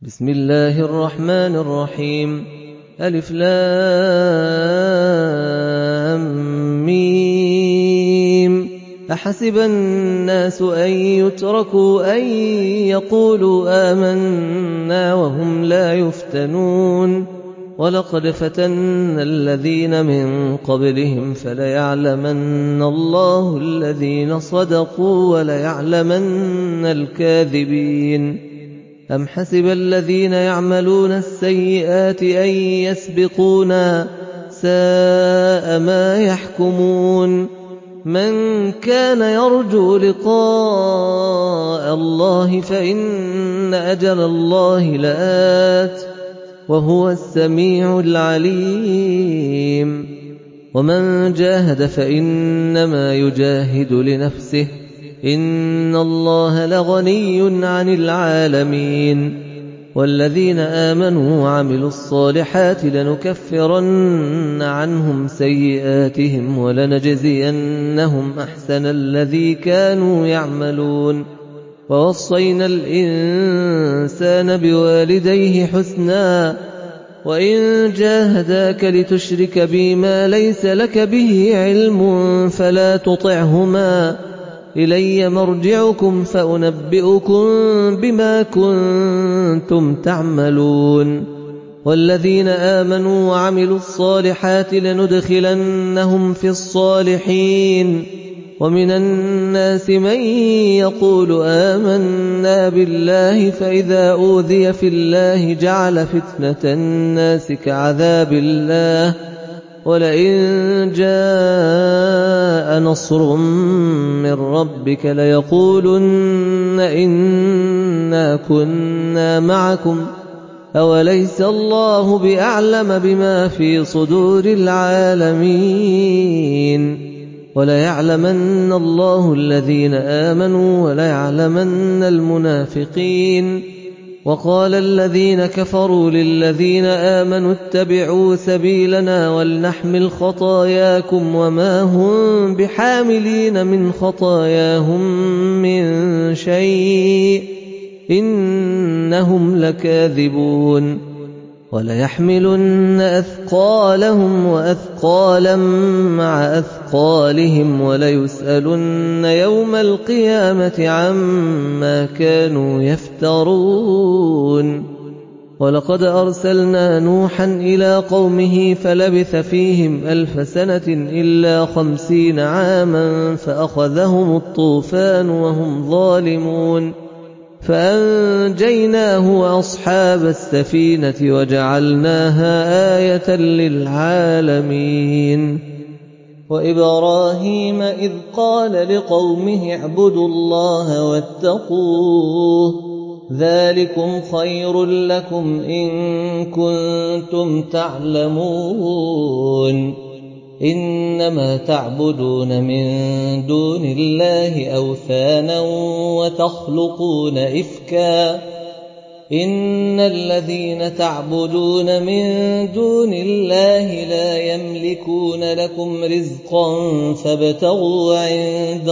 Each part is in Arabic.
بسم الله الرحمن الرحيم. ألف لام ميم. أحسب الناس أن يتركوا أن يقولوا آمنا وهم لا يفتنون ولقد فتنا الذين من قبلهم فليعلمن الله الذين صدقوا وليعلمن الكاذبين. أم حسب الذين يعملون السيئات أن يسبقونا ساء ما يحكمون. من كان يرجو لقاء الله فإن أجل الله لآت وهو السميع العليم. ومن جاهد فإنما يجاهد لنفسه إن الله لغني عن العالمين. والذين آمنوا وعملوا الصالحات لنكفرن عنهم سيئاتهم ولنجزينهم أحسن الذي كانوا يعملون. ووصينا الإنسان بوالديه حسنا وإن جاهداك لتشرك بي ما ليس لك به علم فلا تطعهما إلي مرجعكم فأنبئكم بما كنتم تعملون. والذين آمنوا وعملوا الصالحات لندخلنهم في الصالحين. ومن الناس من يقول آمنا بالله فإذا أوذي في الله جعل فتنة الناس كعذاب الله ولئن جاء نصر من ربك ليقولن إنا كنا معكم أوليس الله بأعلم بما في صدور العالمين. وليعلمن الله الذين آمنوا وليعلمن المنافقين. وقال الذين كفروا للذين آمنوا اتبعوا سبيلنا ولنحمل خطاياكم وما هم بحاملين من خطاياهم من شيء إنهم لكاذبون. وليحملن أثقالهم وأثقالا مع أثقالهم وليسألن يوم القيامة عما كانوا يفترون. ولقد أرسلنا نوحا إلى قومه فلبث فيهم 1000 سنة إلا 50 عاما فأخذهم الطوفان وهم ظالمون فأنجيناه وأصحاب السفينة وجعلناها آية للعالمين. وإبراهيم إذ قال لقومه اعبدوا الله واتقوه ذلكم خير لكم إن كنتم تعلمون. إنما تعبدون من دون الله أوثانا وتخلقون إفكا إن الذين تعبدون من دون الله لا يملكون لكم رزقا فابتغوا عند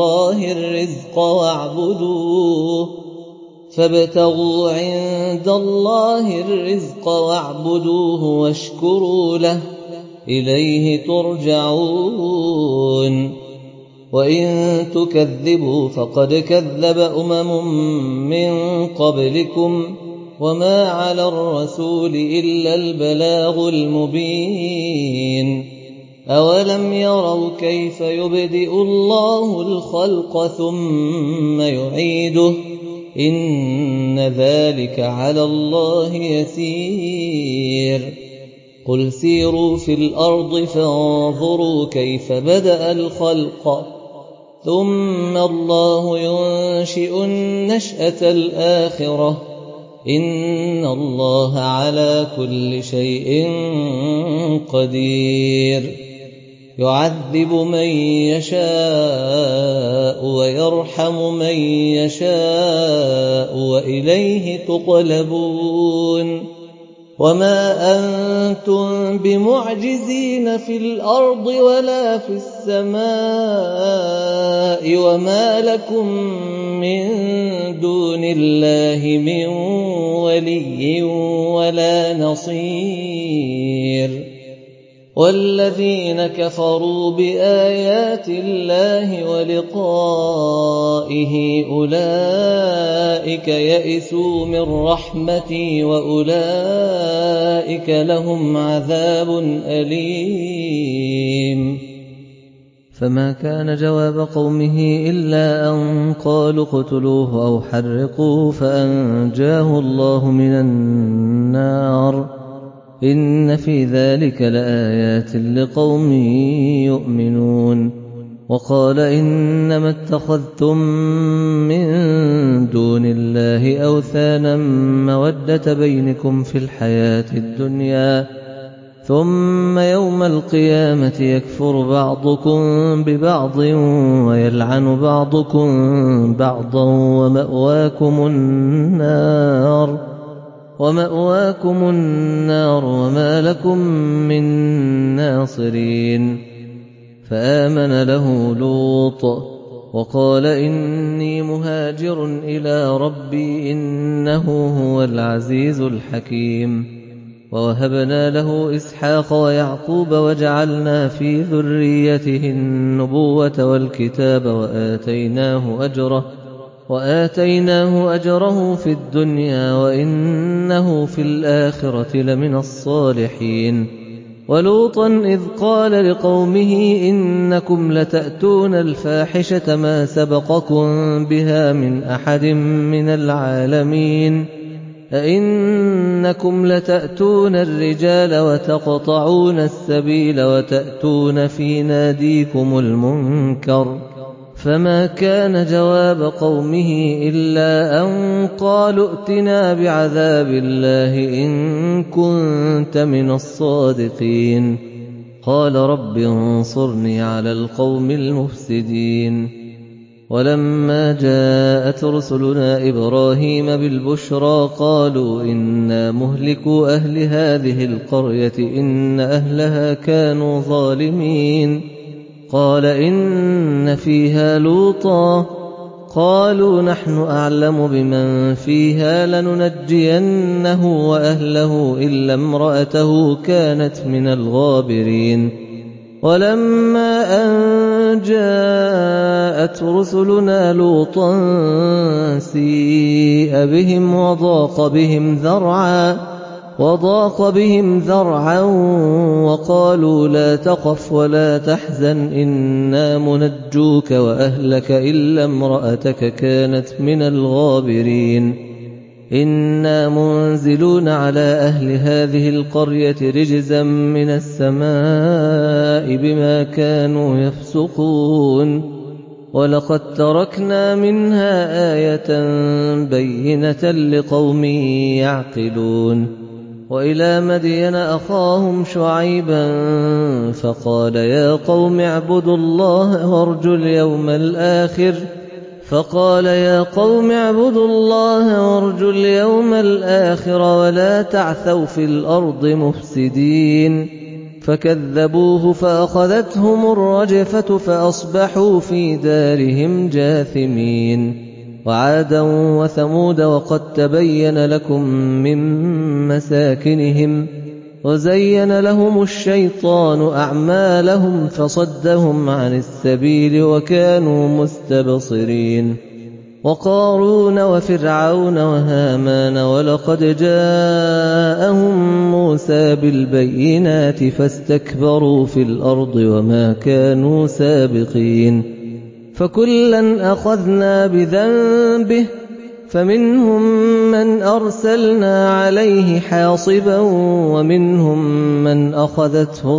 الله الرزق واعبدوه واشكروا له إليه ترجعون. وإن تكذبوا فقد كذب من قبلكم وما على الرسول إلا البلاغ المبين. أولم يروا كيف يبدئ الله الخلق ثم يعيده إن ذلك على الله يسير. قل سيروا في الأرض فانظروا كيف بدأ الخلق ثم الله ينشئ النشأة الآخرة إن الله على كل شيء قدير. يعذب من يشاء ويرحم من يشاء وإليه تقلبون. وما أنتم بمعجزين في الأرض ولا في السماء وما لكم من دون الله من ولي ولا نصير والذين كفروا بآيات الله ولقائه أولئك يئسوا من رحمتي وأولئك لهم عذاب أليم فما كان جواب قومه إلا أن قالوا اقتلوه أو حرقوه فأنجاه الله من النار إن في ذلك لآيات لقوم يؤمنون وقال إنما اتخذتم من دون الله أوثانا مودة بينكم في الحياة الدنيا ثم يوم القيامة يكفر بعضكم ببعض ويلعن بعضكم بعضا ومأواكم النار وما لكم من ناصرين فآمن له لوط وقال إني مهاجر إلى ربي إنه هو العزيز الحكيم ووهبنا له إسحاق ويعقوب وجعلنا في ذريته النبوة والكتاب وآتيناه أجره في الدنيا وإنه في الآخرة لمن الصالحين ولوطا إذ قال لقومه إنكم لتأتون الفاحشة ما سبقكم بها من أحد من العالمين أئنكم لتأتون الرجال وتقطعون السبيل وتأتون في ناديكم المنكر فما كان جواب قومه إلا أن قالوا ائتنا بعذاب الله إن كنت من الصادقين قال رب انصرني على القوم المفسدين ولما جاءت رسلنا إبراهيم بالبشرى قالوا إنا مهلكو أهل هذه القرية إن أهلها كانوا ظالمين قال إن فيها لوطا قالوا نحن أعلم بمن فيها لننجينه وأهله إلا امرأته كانت من الغابرين ولما أن جاءت رسلنا لوطا سيء بهم وضاق بهم ذرعا وقالوا لا تخف ولا تحزن إنا منجوك وأهلك إلا امرأتك كانت من الغابرين إنا منزلون على أهل هذه القرية رجزا من السماء بما كانوا يفسقون ولقد تركنا منها آية بينة لقوم يعقلون وإلى مدين أخاهم شعيبا فقال يا قوم اعبدوا الله وارجوا اليوم الآخر ولا تعثوا في الأرض مفسدين فكذبوه فأخذتهم الرجفة فأصبحوا في دارهم جاثمين وعادا وثمود وقد تبين لكم من مساكنهم وزين لهم الشيطان أعمالهم فصدهم عن السبيل وكانوا مستبصرين وقارون وفرعون وهامان ولقد جاءهم موسى بالبينات فاستكبروا في الأرض وما كانوا سابقين فكلا أخذنا بذنبه فمنهم من أرسلنا عليه حاصبا ومنهم من أخذته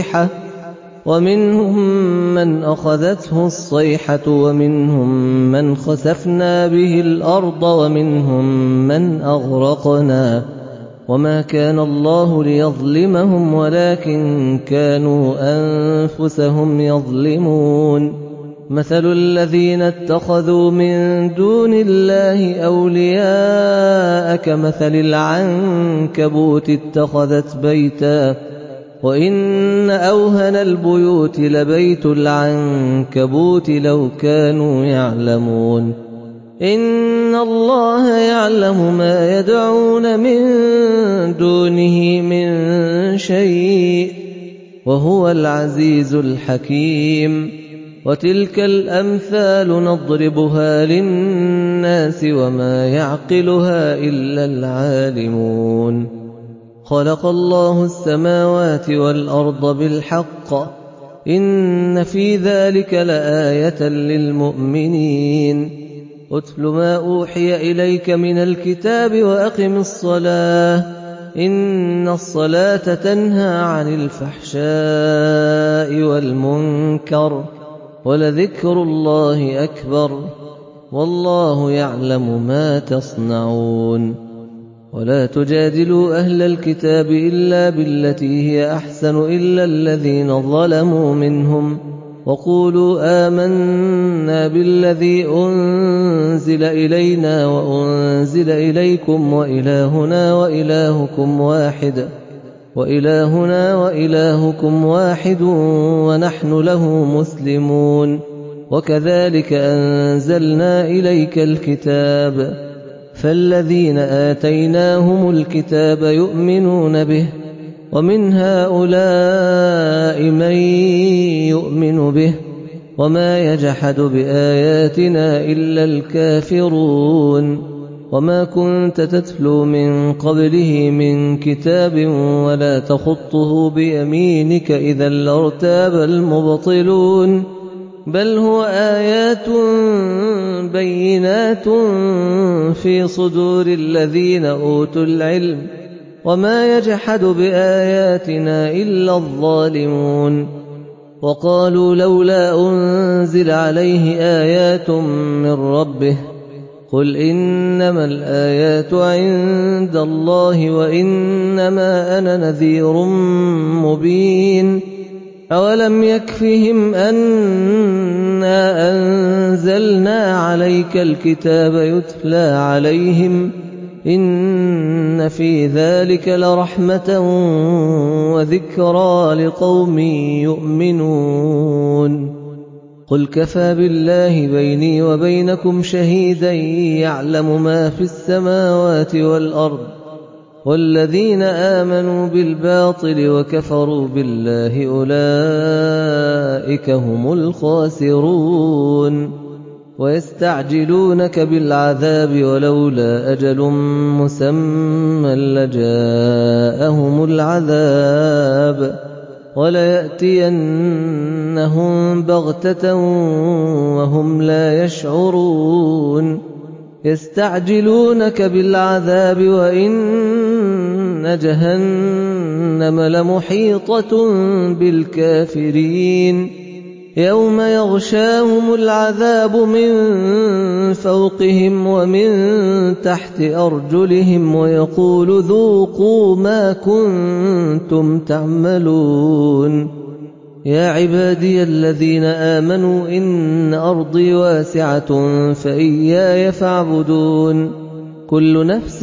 الصيحة ومنهم من خسفنا به الأرض ومنهم من أغرقنا وما كان الله ليظلمهم ولكن كانوا أنفسهم يظلمون مثل الذين اتخذوا من دون الله أولياء كمثل العنكبوت اتخذت بيتا وإن أوهن البيوت لبيت العنكبوت لو كانوا يعلمون إن الله يعلم ما يدعون من دونه من شيء وهو العزيز الحكيم وتلك الأمثال نضربها للناس وما يعقلها إلا العالمون خلق الله السماوات والأرض بالحق إن في ذلك لآية للمؤمنين أتل ما أوحي إليك من الكتاب وأقم الصلاة إن الصلاة تنهى عن الفحشاء والمنكر ولذكر الله أكبر والله يعلم ما تصنعون ولا تجادلوا أهل الكتاب إلا بالتي هي أحسن إلا الذين ظلموا منهم وقولوا آمنا بالذي أنزل إلينا وأنزل إليكم وإلهنا وإلهكم واحد ونحن له مسلمون وكذلك أنزلنا إليك الكتاب فالذين آتيناهم الكتاب يؤمنون به ومن هؤلاء من يؤمن به وما يجحد بآياتنا إلا الكافرون وما كنت تتلو من قبله من كتاب ولا تخطه بيمينك إذا لارتاب المبطلون بل هو آيات بينات في صدور الذين أوتوا العلم وما يجحد بآياتنا إلا الظالمون وقالوا لولا أنزل عليه آيات من ربه قل إنما الآيات عند الله وإنما أنا نذير مبين أولم يكفهم أنا أنزلنا عليك الكتاب يتلى عليهم إن في ذلك لرحمة وذكرى لقوم يؤمنون قل كفى بالله بيني وبينكم شهيدا يعلم ما في السماوات والأرض والذين آمنوا بالباطل وكفروا بالله أولئك هم الخاسرون ويستعجلونك بالعذاب ولولا أجل مسمى لجاءهم العذاب وليأتينهم بغتة وهم لا يشعرون يستعجلونك بالعذاب وإن جهنم لمحيطة بالكافرين يوم يغشاهم العذاب من فوقهم ومن تحت أرجلهم ويقول ذوقوا ما كنتم تعملون يا عبادي الذين آمنوا إن أرضي واسعة فإياي فاعبدون كل نفس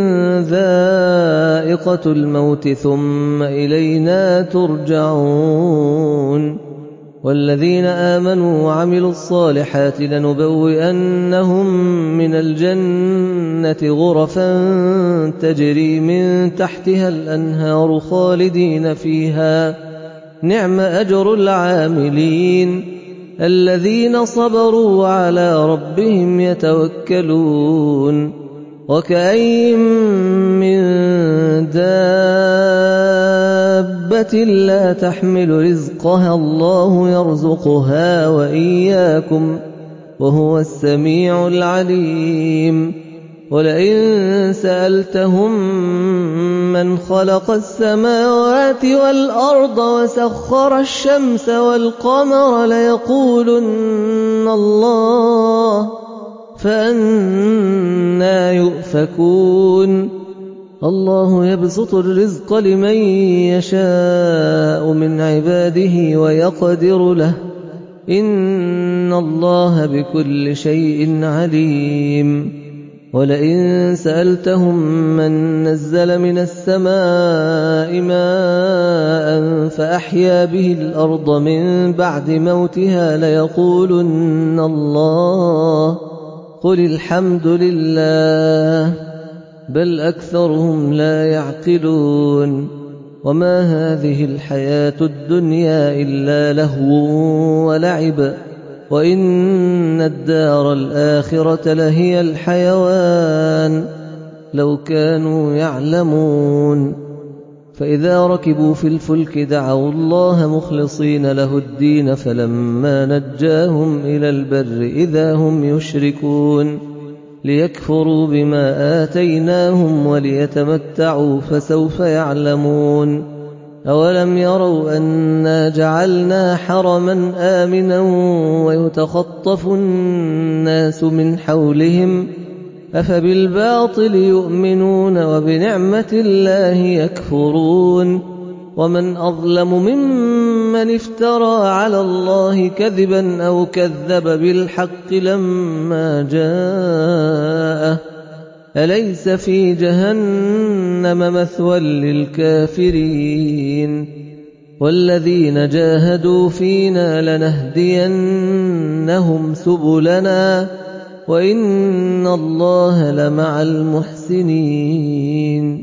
ذائقة الموت ثم إلينا ترجعون والذين آمنوا وعملوا الصالحات لنبوئنهم من الجنة غرفا تجري من تحتها الأنهار خالدين فيها نعم أجر العاملين الذين صبروا وعلى ربهم يتوكلون وكأين من دابة لا تحمل رزقها الله يرزقها وإياكم وهو السميع العليم ولئن سألتهم من خلق السماوات والأرض وسخر الشمس والقمر ليقولن الله فأنى يؤفكون الله يبسط الرزق لمن يشاء من عباده ويقدر له إن الله بكل شيء عليم ولئن سألتهم من نزل من السماء ماء فأحيا به الأرض من بعد موتها ليقولن الله قل الحمد لله بل أكثرهم لا يعقلون وما هذه الحياة الدنيا إلا لهو ولعب وإن الدار الآخرة لهي الحيوان لو كانوا يعلمون فإذا ركبوا في الفلك دعوا الله مخلصين له الدين فلما نجاهم إلى البر إذا هم يشركون ليكفروا بما آتيناهم وليتمتعوا فسوف يعلمون أولم يروا أنا جعلنا حرما آمنا ويتخطف الناس من حولهم أفبالباطل يؤمنون وبنعمة الله يكفرون ومن أظلم ممن افترى على الله كذبا أو كذب بالحق لما جاءه أليس في جهنم مثوى للكافرين والذين جاهدوا فينا لنهدينهم سبلنا وإن الله لمع المحسنين